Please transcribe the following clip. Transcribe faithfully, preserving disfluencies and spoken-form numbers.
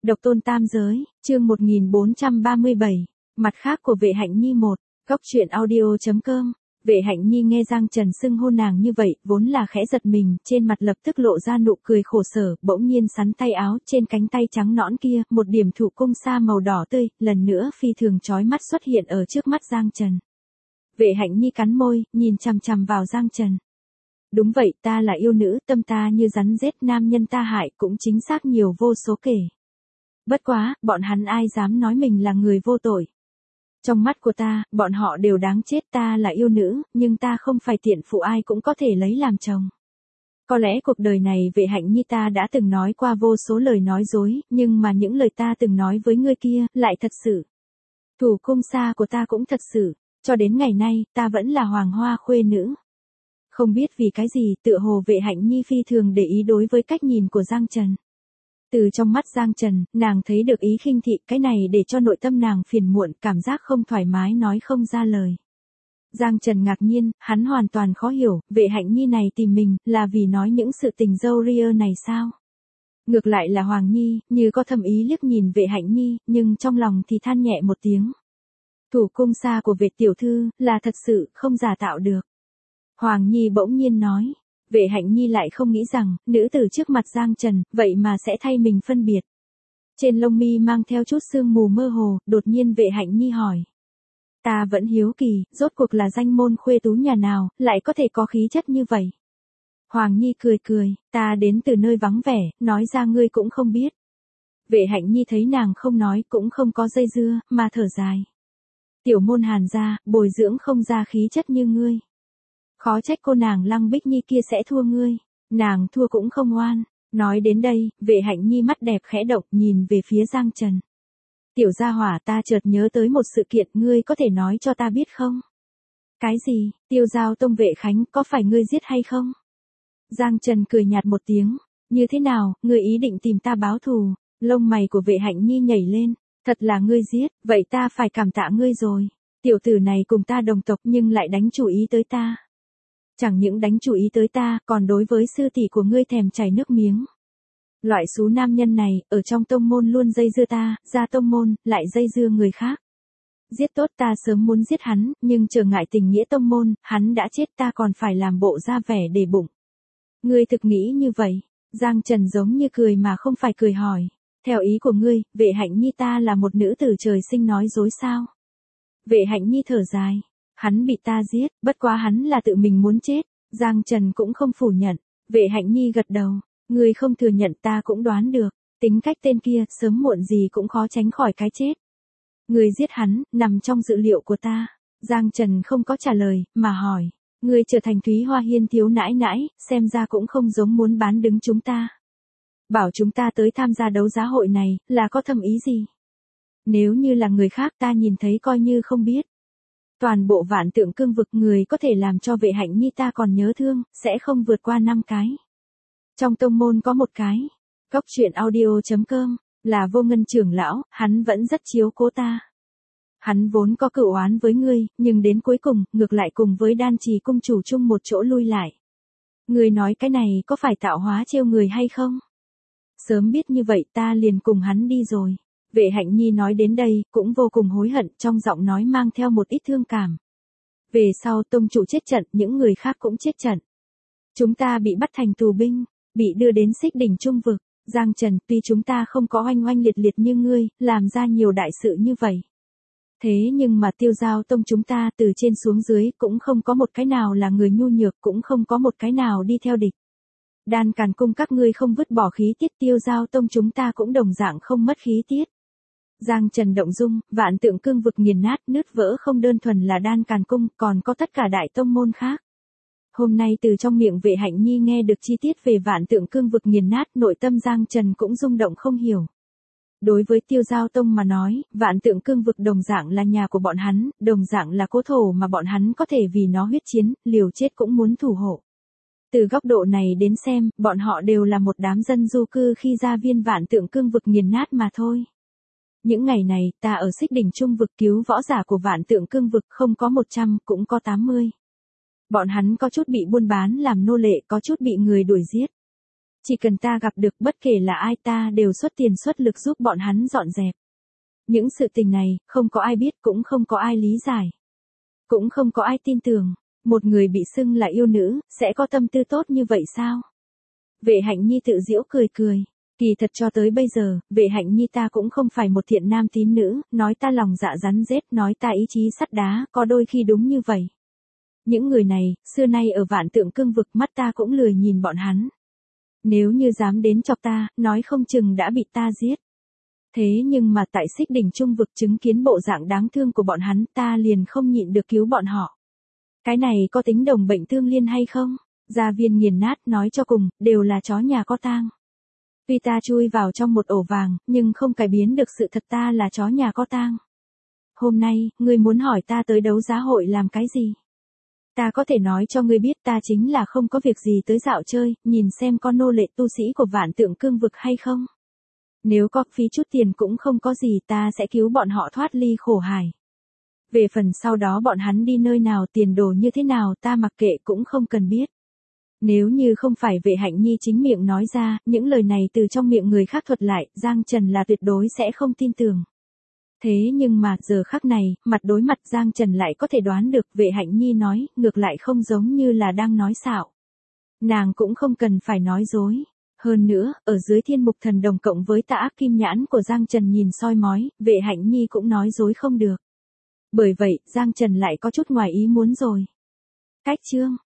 Độc tôn tam giới, chương một nghìn bốn trăm ba mươi bảy, mặt khác của Vệ Hạnh Nhi một, góc truyện audio chấm com. Vệ Hạnh Nhi nghe Giang Trần xưng hô nàng như vậy, vốn là khẽ giật mình, trên mặt lập tức lộ ra nụ cười khổ sở, bỗng nhiên sắn tay áo, trên cánh tay trắng nõn kia, một điểm thụ cung sa màu đỏ tươi, lần nữa phi thường chói mắt xuất hiện ở trước mắt Giang Trần. Vệ Hạnh Nhi cắn môi, nhìn chằm chằm vào Giang Trần. Đúng vậy, ta là yêu nữ, tâm ta như rắn rết, nam nhân ta hại cũng chính xác nhiều vô số kể. Bất quá, bọn hắn ai dám nói mình là người vô tội. Trong mắt của ta, bọn họ đều đáng chết, ta là yêu nữ, nhưng ta không phải tiện phụ ai cũng có thể lấy làm chồng. Có lẽ cuộc đời này Vệ Hạnh Nhi ta đã từng nói qua vô số lời nói dối, nhưng mà những lời ta từng nói với ngươi kia, lại thật sự. Thủ cung sa của ta cũng thật sự, cho đến ngày nay, ta vẫn là hoàng hoa khuê nữ. Không biết vì cái gì, tựa hồ Vệ Hạnh Nhi phi thường để ý đối với cách nhìn của Giang Trần. Từ trong mắt Giang Trần, nàng thấy được ý khinh thị, cái này để cho nội tâm nàng phiền muộn, cảm giác không thoải mái nói không ra lời. Giang Trần ngạc nhiên, hắn hoàn toàn khó hiểu, Vệ Hạnh Nhi này tìm mình, là vì nói những sự tình dâu ria này sao? Ngược lại là Hoàng Nhi, như có thầm ý liếc nhìn Vệ Hạnh Nhi, nhưng trong lòng thì than nhẹ một tiếng. Thủ cung sa của Vệ tiểu thư, là thật sự, không giả tạo được. Hoàng Nhi bỗng nhiên nói. Vệ Hạnh Nhi lại không nghĩ rằng, nữ tử trước mặt Giang Trần, vậy mà sẽ thay mình phân biệt. Trên lông mi mang theo chút sương mù mơ hồ, đột nhiên Vệ Hạnh Nhi hỏi. Ta vẫn hiếu kỳ, rốt cuộc là danh môn khuê tú nhà nào, lại có thể có khí chất như vậy. Hoàng Nhi cười cười, ta đến từ nơi vắng vẻ, nói ra ngươi cũng không biết. Vệ Hạnh Nhi thấy nàng không nói, cũng không có dây dưa, mà thở dài. Tiểu môn Hàn gia, bồi dưỡng không ra khí chất như ngươi. Khó trách cô nàng Lăng Bích Nhi kia sẽ thua ngươi, nàng thua cũng không oan. Nói đến đây, Vệ Hạnh Nhi mắt đẹp khẽ động, nhìn về phía Giang Trần. Tiểu gia hỏa, ta chợt nhớ tới một sự kiện, ngươi có thể nói cho ta biết không? Cái gì? Tiêu Giao Tông Vệ Khánh, có phải ngươi giết hay không? Giang Trần cười nhạt một tiếng, như thế nào, ngươi ý định tìm ta báo thù? Lông mày của Vệ Hạnh Nhi nhảy lên, thật là ngươi giết, vậy ta phải cảm tạ ngươi rồi. Tiểu tử này cùng ta đồng tộc nhưng lại đánh chủ ý tới ta. Chẳng những đánh chủ ý tới ta, còn đối với sư tỷ của ngươi thèm chảy nước miếng. Loại số nam nhân này, ở trong tông môn luôn dây dưa ta, ra tông môn, lại dây dưa người khác. Giết tốt ta sớm muốn giết hắn, nhưng trở ngại tình nghĩa tông môn, hắn đã chết ta còn phải làm bộ ra vẻ để bụng. Ngươi thực nghĩ như vậy? Giang Trần giống như cười mà không phải cười hỏi. Theo ý của ngươi, Vệ Hạnh Nhi ta là một nữ tử trời sinh nói dối sao? Vệ Hạnh Nhi thở dài. Hắn bị ta giết, bất quá hắn là tự mình muốn chết. Giang Trần cũng không phủ nhận. Vệ Hạnh Nhi gật đầu. Ngươi không thừa nhận ta cũng đoán được. Tính cách tên kia, sớm muộn gì cũng khó tránh khỏi cái chết. Ngươi giết hắn, nằm trong dự liệu của ta. Giang Trần không có trả lời, mà hỏi. Ngươi trở thành Thúy Hoa Hiên thiếu nãi nãi, xem ra cũng không giống muốn bán đứng chúng ta. Bảo chúng ta tới tham gia đấu giá hội này, là có thâm ý gì? Nếu như là người khác ta nhìn thấy coi như không biết. Toàn bộ Vạn Tượng Cương vực người có thể làm cho Vệ Hạnh Nhi ta còn nhớ thương, sẽ không vượt qua năm cái. Trong tông môn có một cái. Góc truyện audio chấm com, là Vô Ngân trưởng lão, hắn vẫn rất chiếu cố ta. Hắn vốn có cửu oán với ngươi, nhưng đến cuối cùng, ngược lại cùng với Đan Trì cung chủ chung một chỗ lui lại. Ngươi nói cái này có phải tạo hóa trêu người hay không? Sớm biết như vậy ta liền cùng hắn đi rồi. Vệ Hạnh Nhi nói đến đây, cũng vô cùng hối hận, trong giọng nói mang theo một ít thương cảm. Về sau tông chủ chết trận, những người khác cũng chết trận. Chúng ta bị bắt thành tù binh, bị đưa đến xích đỉnh trung vực. Giang Trần, tuy chúng ta không có oanh oanh liệt liệt như ngươi, làm ra nhiều đại sự như vậy. Thế nhưng mà Tiêu Giao Tông chúng ta từ trên xuống dưới, cũng không có một cái nào là người nhu nhược, cũng không có một cái nào đi theo địch. Đan Càn cung các ngươi không vứt bỏ khí tiết, Tiêu Giao Tông chúng ta cũng đồng dạng không mất khí tiết. Giang Trần động dung, Vạn Tượng Cương vực nghiền nát, nứt vỡ không đơn thuần là Đan Càn cung, còn có tất cả đại tông môn khác. Hôm nay từ trong miệng Vệ Hạnh Nhi nghe được chi tiết về Vạn Tượng Cương vực nghiền nát, nội tâm Giang Trần cũng rung động không hiểu. Đối với Tiêu Giao Tông mà nói, Vạn Tượng Cương vực đồng dạng là nhà của bọn hắn, đồng dạng là cố thổ mà bọn hắn có thể vì nó huyết chiến, liều chết cũng muốn thủ hộ. Từ góc độ này đến xem, bọn họ đều là một đám dân du cư khi ra viên Vạn Tượng Cương vực nghiền nát mà thôi. Những ngày này, ta ở xích đỉnh trung vực cứu võ giả của Vạn Tượng Cương vực không có một trăm, cũng có tám mươi. Bọn hắn có chút bị buôn bán làm nô lệ, có chút bị người đuổi giết. Chỉ cần ta gặp được bất kể là ai ta đều xuất tiền xuất lực giúp bọn hắn dọn dẹp. Những sự tình này, không có ai biết cũng không có ai lý giải. Cũng không có ai tin tưởng, một người bị xưng là yêu nữ, sẽ có tâm tư tốt như vậy sao? Vệ Hạnh Nhi tự giễu cười cười. Kỳ thật cho tới bây giờ, Vệ Hạnh Nhi ta cũng không phải một thiện nam tín nữ, nói ta lòng dạ rắn rết, nói ta ý chí sắt đá, có đôi khi đúng như vậy. Những người này, xưa nay ở Vạn Tượng Cương vực mắt ta cũng lười nhìn bọn hắn. Nếu như dám đến chọc ta, nói không chừng đã bị ta giết. Thế nhưng mà tại Xích Đỉnh Trung vực chứng kiến bộ dạng đáng thương của bọn hắn, ta liền không nhịn được cứu bọn họ. Cái này có tính đồng bệnh tương liên hay không? Gia Viên nghiền nát nói cho cùng, đều là chó nhà có tang. Tuy ta chui vào trong một ổ vàng, nhưng không cải biến được sự thật ta là chó nhà có tang. Hôm nay, ngươi muốn hỏi ta tới đấu giá hội làm cái gì? Ta có thể nói cho ngươi biết ta chính là không có việc gì tới dạo chơi, nhìn xem có nô lệ tu sĩ của Vạn Tượng Cương vực hay không. Nếu có phí chút tiền cũng không có gì, ta sẽ cứu bọn họ thoát ly khổ hải. Về phần sau đó bọn hắn đi nơi nào, tiền đồ như thế nào, ta mặc kệ cũng không cần biết. Nếu như không phải Vệ Hạnh Nhi chính miệng nói ra, những lời này từ trong miệng người khác thuật lại, Giang Trần là tuyệt đối sẽ không tin tưởng. Thế nhưng mà, giờ khắc này, mặt đối mặt Giang Trần lại có thể đoán được, Vệ Hạnh Nhi nói, ngược lại không giống như là đang nói xạo. Nàng cũng không cần phải nói dối. Hơn nữa, ở dưới Thiên Mục Thần Đồng cộng với Tà Ác Kim Nhãn của Giang Trần nhìn soi mói, Vệ Hạnh Nhi cũng nói dối không được. Bởi vậy, Giang Trần lại có chút ngoài ý muốn rồi. Cách chương